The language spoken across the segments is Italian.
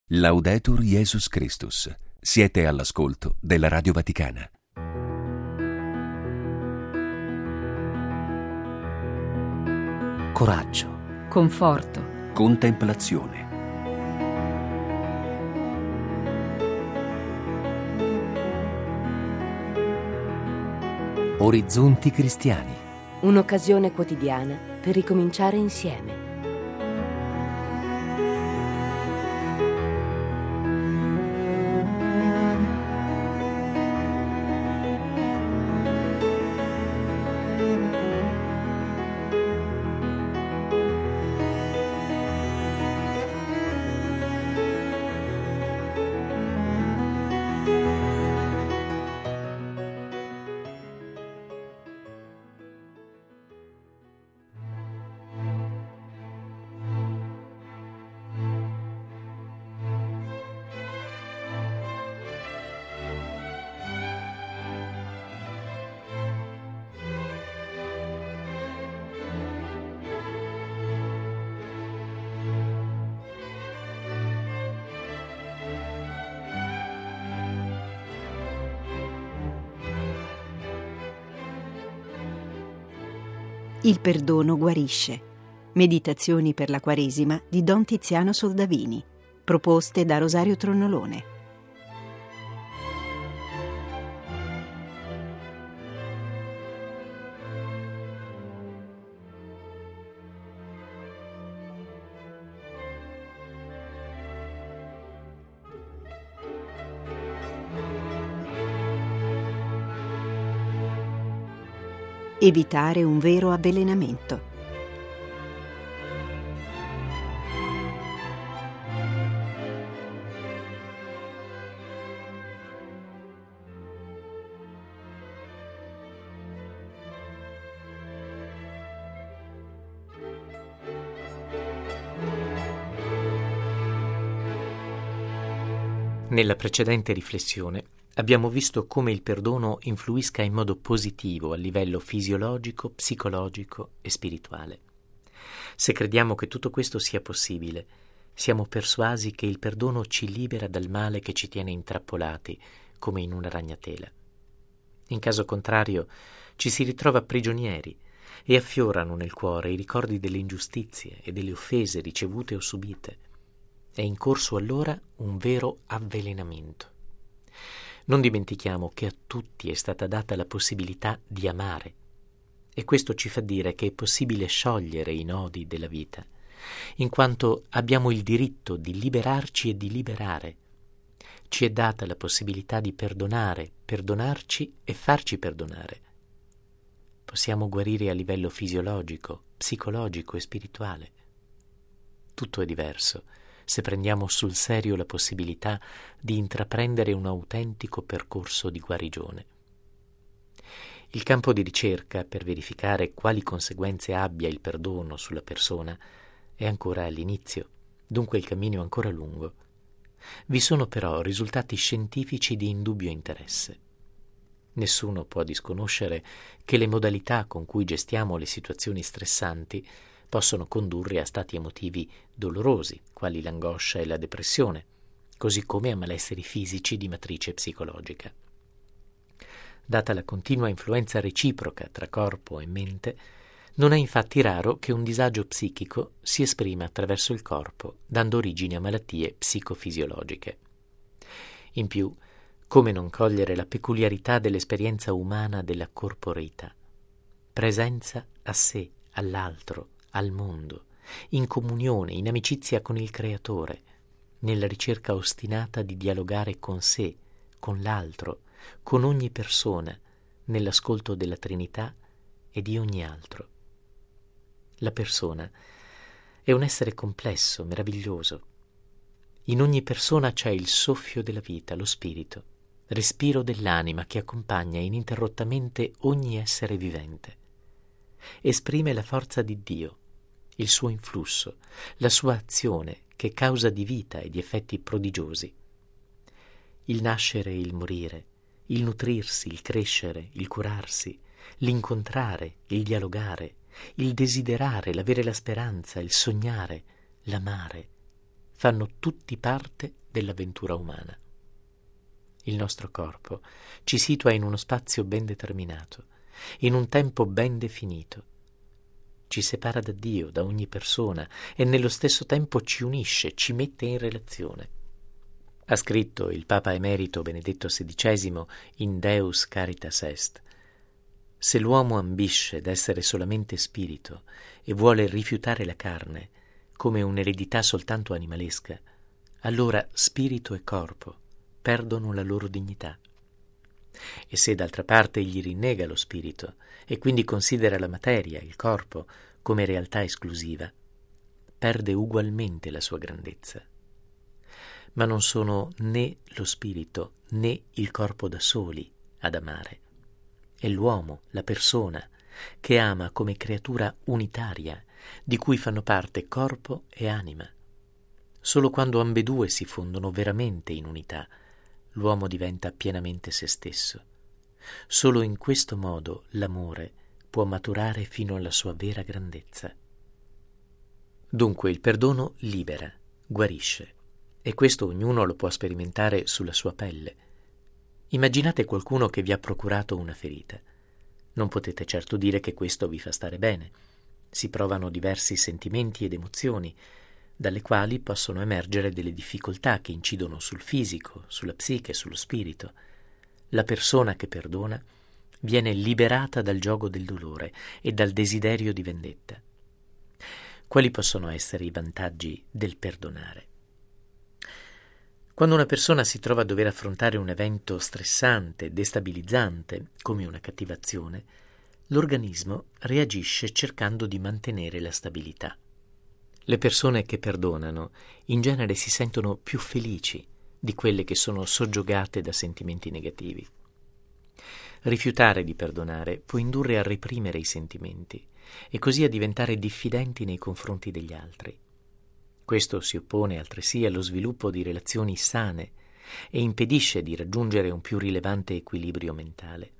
Laudetur Jesus Christus. Siete all'ascolto della Radio Vaticana. Coraggio, conforto, Contemplazione. orizzonti cristiani. Un'occasione quotidiana per ricominciare insieme. Il perdono guarisce. Meditazioni per la Quaresima di Don Tiziano Soldavini, proposte da Rosario Tronnolone. Evitare un vero avvelenamento. Nella precedente riflessione abbiamo visto come il perdono influisca in modo positivo a livello fisiologico, psicologico e spirituale. Se crediamo che tutto questo sia possibile, siamo persuasi che il perdono ci libera dal male che ci tiene intrappolati, come in una ragnatela. In caso contrario, ci si ritrova prigionieri e affiorano nel cuore i ricordi delle ingiustizie e delle offese ricevute o subite. È in corso allora un vero avvelenamento. Non dimentichiamo che a tutti è stata data la possibilità di amare, e questo ci fa dire che è possibile sciogliere i nodi della vita, in quanto abbiamo il diritto di liberarci e di liberare. Ci è data la possibilità di perdonare, perdonarci e farci perdonare. Possiamo guarire a livello fisiologico, psicologico e spirituale. Tutto è diverso se prendiamo sul serio la possibilità di intraprendere un autentico percorso di guarigione. Il campo di ricerca per verificare quali conseguenze abbia il perdono sulla persona è ancora all'inizio, dunque il cammino è ancora lungo. Vi sono però risultati scientifici di indubbio interesse. Nessuno può disconoscere che le modalità con cui gestiamo le situazioni stressanti possono condurre a stati emotivi dolorosi, quali l'angoscia e la depressione, così come a malesseri fisici di matrice psicologica. Data la continua influenza reciproca tra corpo e mente, non è infatti raro che un disagio psichico si esprima attraverso il corpo, dando origine a malattie psicofisiologiche. In più, come non cogliere la peculiarità dell'esperienza umana della corporeità? Presenza a sé, all'altro, al mondo, in comunione, in amicizia con il Creatore, nella ricerca ostinata di dialogare con sé, con l'altro, con ogni persona, nell'ascolto della Trinità e di ogni altro. La persona è un essere complesso, meraviglioso. In ogni persona c'è il soffio della vita, lo spirito, respiro dell'anima che accompagna ininterrottamente ogni essere vivente. Esprime la forza di Dio, il suo influsso, la sua azione che è causa di vita e di effetti prodigiosi. Il nascere e il morire, il nutrirsi, il crescere, il curarsi, l'incontrare, il dialogare, il desiderare, l'avere la speranza, il sognare, l'amare, fanno tutti parte dell'avventura umana. Il nostro corpo ci situa in uno spazio ben determinato, in un tempo ben definito. Ci separa da Dio, da ogni persona, e nello stesso tempo ci unisce, ci mette in relazione. Ha scritto il Papa Emerito Benedetto XVI in Deus Caritas Est: se l'uomo ambisce d'essere solamente spirito e vuole rifiutare la carne come un'eredità soltanto animalesca, allora spirito e corpo perdono la loro dignità. E se d'altra parte egli rinnega lo spirito e quindi considera la materia, il corpo, come realtà esclusiva, perde ugualmente la sua grandezza. Ma non sono né lo spirito né il corpo da soli ad amare. È l'uomo, la persona, che ama come creatura unitaria, di cui fanno parte corpo e anima. Solo quando ambedue si fondono veramente in unità, l'uomo diventa pienamente se stesso. Solo in questo modo l'amore può maturare fino alla sua vera grandezza. Dunque il perdono libera, guarisce, e questo ognuno lo può sperimentare sulla sua pelle. Immaginate qualcuno che vi ha procurato una ferita. Non potete certo dire che questo vi fa stare bene. Si provano diversi sentimenti ed emozioni, dalle quali possono emergere delle difficoltà che incidono sul fisico, sulla psiche, sullo spirito. La persona che perdona viene liberata dal giogo del dolore e dal desiderio di vendetta. Quali possono essere i vantaggi del perdonare? Quando una persona si trova a dover affrontare un evento stressante, destabilizzante, come una cattivazione, l'organismo reagisce cercando di mantenere la stabilità. Le persone che perdonano in genere si sentono più felici di quelle che sono soggiogate da sentimenti negativi. Rifiutare di perdonare può indurre a reprimere i sentimenti e così a diventare diffidenti nei confronti degli altri. Questo si oppone altresì allo sviluppo di relazioni sane e impedisce di raggiungere un più rilevante equilibrio mentale.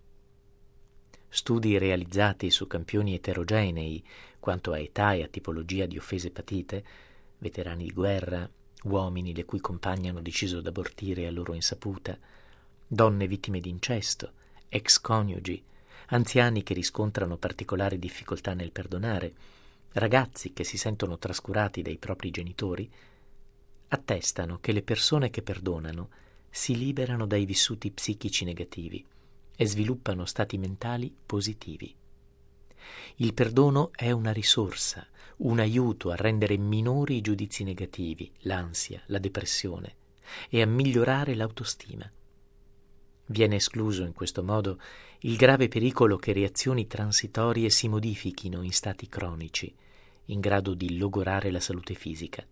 Studi realizzati su campioni eterogenei quanto a età e a tipologia di offese patite, veterani di guerra, uomini le cui compagne hanno deciso d'abortire a loro insaputa, donne vittime di incesto, ex coniugi, anziani che riscontrano particolari difficoltà nel perdonare, ragazzi che si sentono trascurati dai propri genitori, attestano che le persone che perdonano si liberano dai vissuti psichici negativi e sviluppano stati mentali positivi. Il perdono è una risorsa, un aiuto a rendere minori i giudizi negativi, l'ansia, la depressione e a migliorare l'autostima. Viene escluso in questo modo il grave pericolo che reazioni transitorie si modifichino in stati cronici, in grado di logorare la salute fisica.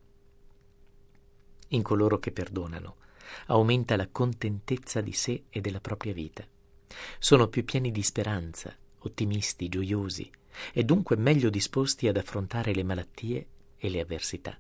In coloro che perdonano aumenta la contentezza di sé e della propria vita. Sono più pieni di speranza, ottimisti, gioiosi e dunque meglio disposti ad affrontare le malattie e le avversità.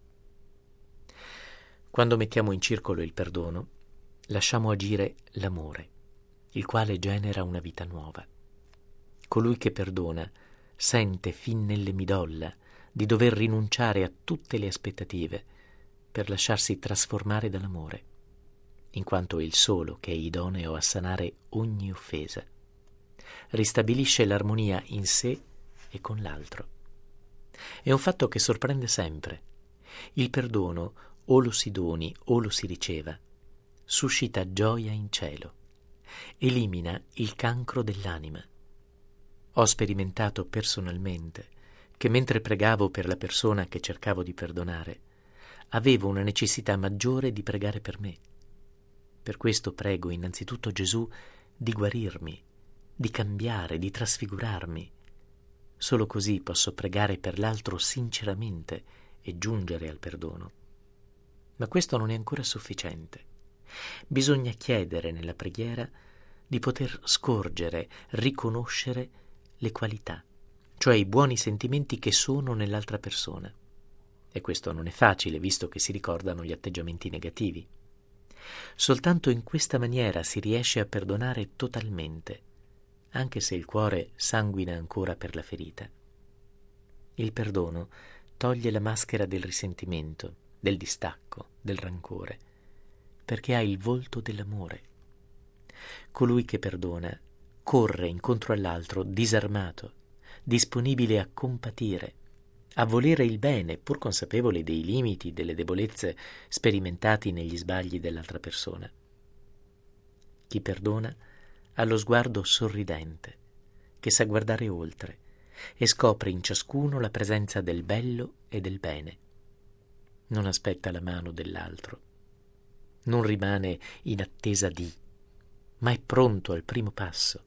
Quando mettiamo in circolo il perdono, lasciamo agire l'amore, il quale genera una vita nuova. Colui che perdona sente fin nelle midolla di dover rinunciare a tutte le aspettative per lasciarsi trasformare dall'amore, in quanto è il solo che è idoneo a sanare ogni offesa. Ristabilisce l'armonia in sé e con l'altro. È un fatto che sorprende sempre. Il perdono o lo si doni o lo si riceva, suscita gioia in cielo, elimina il cancro dell'anima. Ho sperimentato personalmente che mentre pregavo per la persona che cercavo di perdonare, avevo una necessità maggiore di pregare per me. Per questo prego innanzitutto Gesù di guarirmi, di cambiare, di trasfigurarmi. Solo così posso pregare per l'altro sinceramente e giungere al perdono. Ma questo non è ancora sufficiente. Bisogna chiedere nella preghiera di poter scorgere, riconoscere le qualità, cioè i buoni sentimenti che sono nell'altra persona. E questo non è facile, visto che si ricordano gli atteggiamenti negativi. Soltanto in questa maniera si riesce a perdonare totalmente, anche se il cuore sanguina ancora per la ferita. Il perdono toglie la maschera del risentimento, del distacco, del rancore perché ha il volto dell'amore. Colui che perdona corre incontro all'altro disarmato, disponibile a compatire, a volere il bene, pur consapevole dei limiti, delle debolezze sperimentati negli sbagli dell'altra persona. Chi perdona ha lo sguardo sorridente, che sa guardare oltre e scopre in ciascuno la presenza del bello e del bene. Non aspetta la mano dell'altro, non rimane in attesa di, ma è pronto al primo passo.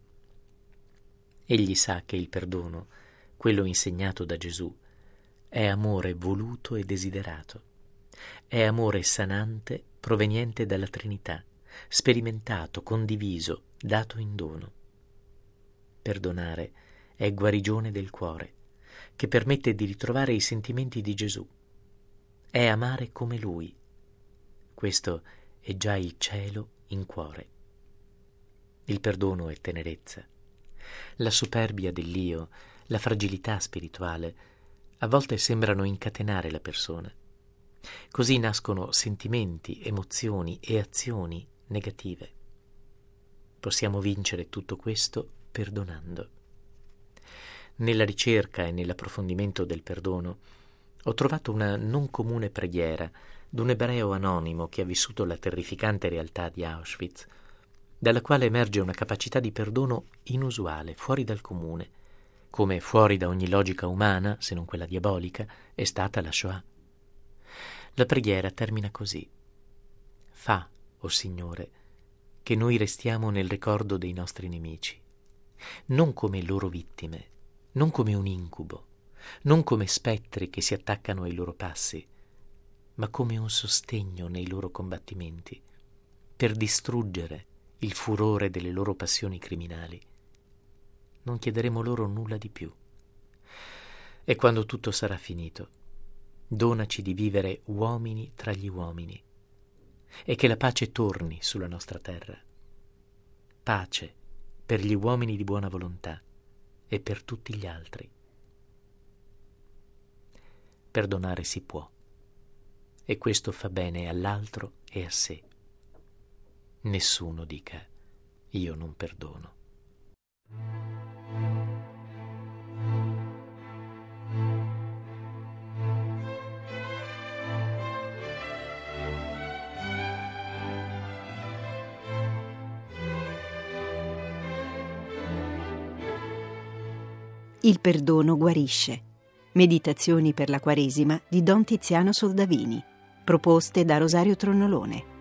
Egli sa che il perdono, quello insegnato da Gesù, è amore voluto e desiderato, è amore sanante proveniente dalla Trinità, sperimentato, condiviso, dato in dono. Perdonare è guarigione del cuore, che permette di ritrovare i sentimenti di Gesù. È amare come Lui. Questo è già il cielo in cuore. Il perdono è tenerezza. La superbia dell'io, la fragilità spirituale, a volte sembrano incatenare la persona. Così nascono sentimenti, emozioni e azioni negative. Possiamo vincere tutto questo perdonando. Nella ricerca e nell'approfondimento del perdono ho trovato una non comune preghiera d'un ebreo anonimo che ha vissuto la terrificante realtà di Auschwitz, dalla quale emerge una capacità di perdono inusuale, fuori dal comune, come fuori da ogni logica umana, se non quella diabolica, è stata la Shoah. La preghiera termina così: fa, o Signore, che noi restiamo nel ricordo dei nostri nemici, non come loro vittime, non come un incubo, non come spettri che si attaccano ai loro passi, ma come un sostegno nei loro combattimenti, per distruggere il furore delle loro passioni criminali. Non chiederemo loro nulla di più. E quando tutto sarà finito, donaci di vivere uomini tra gli uomini e che la pace torni sulla nostra terra. Pace per gli uomini di buona volontà e per tutti gli altri. Perdonare si può, e questo fa bene all'altro e a sé. Nessuno dica: io non perdono. Il perdono guarisce. Meditazioni per la Quaresima di Don Tiziano Soldavini, proposte da Rosario Tronnolone.